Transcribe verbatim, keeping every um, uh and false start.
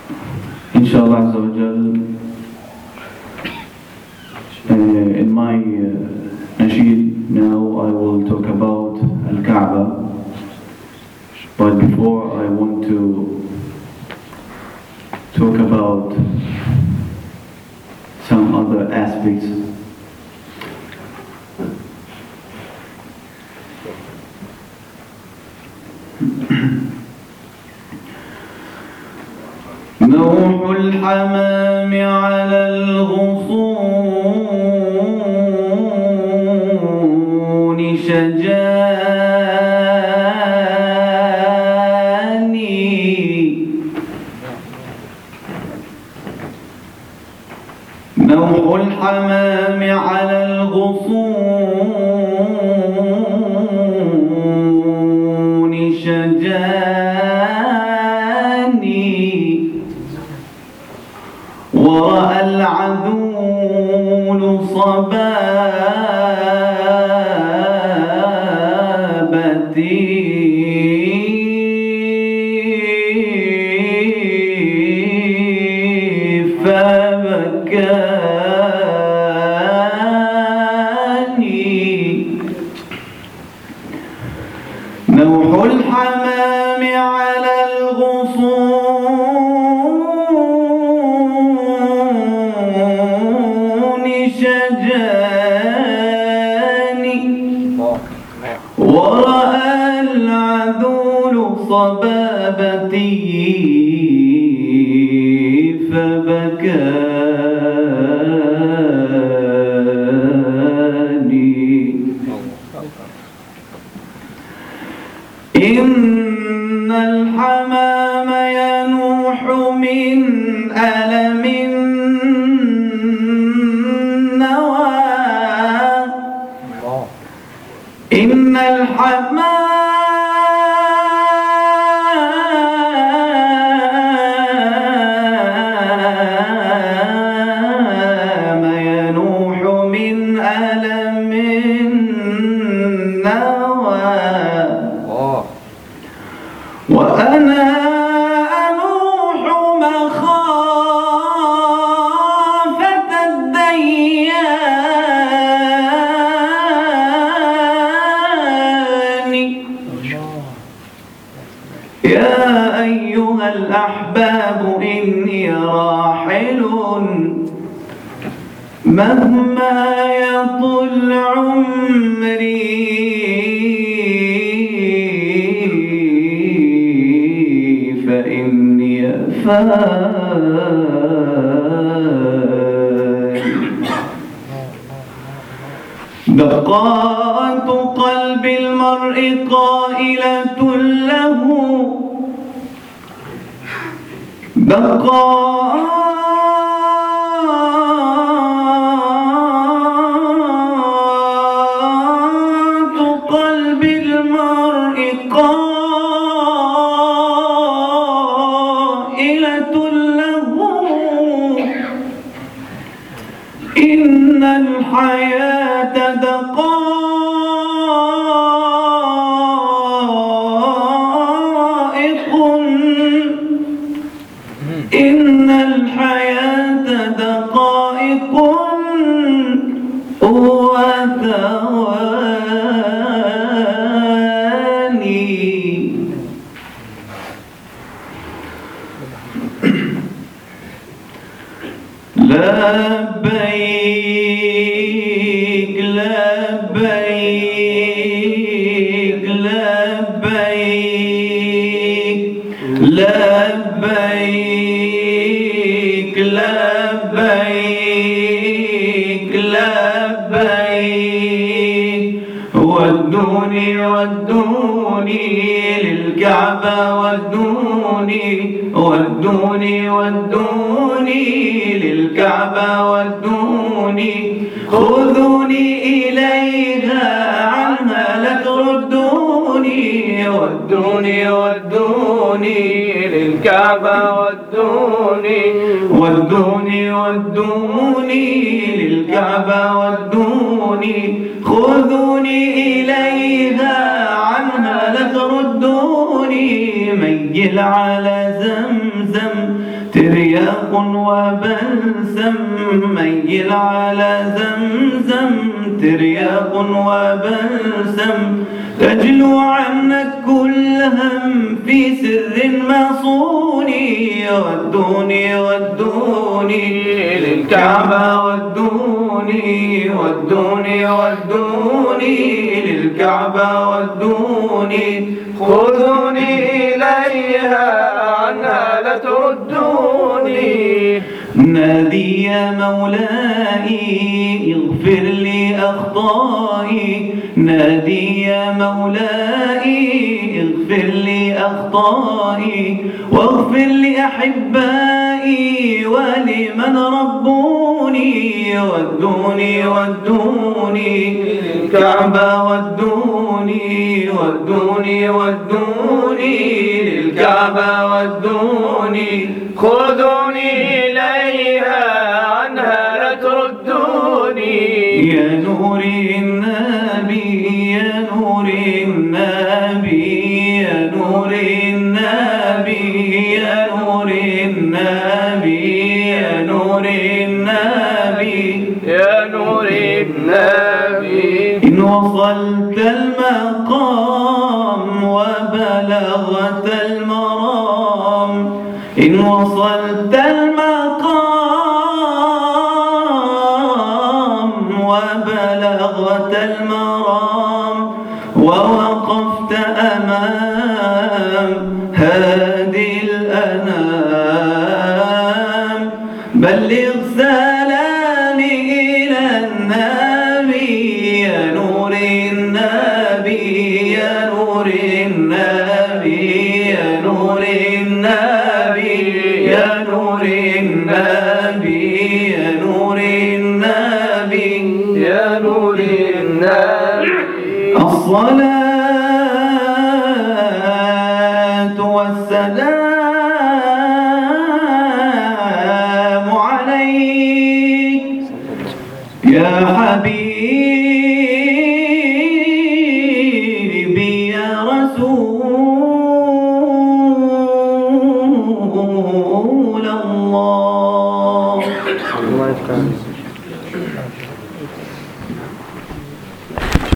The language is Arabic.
Inshallah Azza wa Jal, uh, in my uh, nasheed now I will talk about Al-Kaaba, but before I want to talk about some other aspects. نوح الحمام على الغصون شجاني نوح الحمام على الغصون شجاني ورأى العذول صبابتي فبكاني نوح الحمام على الغصون شجاني ورأى العذول صبابتي فبكاني إن الحمام ينوح من ألم النوى إن الحمام ينوح من ألم النوى وأنا أنوح مخافة الديان يا أيها الأحباب إني راحل مهما يطل عمري فإني فاني دقات قلب المرء قائلة له دقات قلب المرء قائلة له إن الحياة دقائق إن الحياة دقائق وثواني لبيك لبيك لبيك لبيك لبيك لبيك ودوني ودوني للكعبة ودوني ودوني ودوني للكعبة ودوني خذوني إليها عنها لا تردوني ودوني ودوني للكعبة ودوني ودوني ودوني للكعبة ودوني خذوني إليها عنها لا تردوني ميل على زمزم ترياق وبلسم ميل على زمزم ترياق وبلسم تجلو عنك كل هم في سر مصوني ودوني ودوني للكعبة ودوني ودوني ودوني للكعبة ودوني خذوني إليها عنها لتردوني. نادي يا مولاي اغفر لي أخطائي نادي يا مولاي اغفر لي أخطائي واغفر لأحبائي ولمن ربوني ودوني ودوني للكعبة ودوني ودوني ودوني للكعبة ودوني. خذوني إليها عنها لتردوني. يا نور النبي يا نور النبي يا نور النبي يا نور النبي يا نور النبي يا نور النبي. إن وصلت المقام وبلغت المرام إن وصلت المقام وبلغت المرام ووقفت أمام هادي الأنام بلغ سلامي إلى النبي يا نور النبي يا نور النبي يا نور النبي يا نور النبي يا نور النبي يا نور النبي. الصلاة والسلام عليك يا حبيب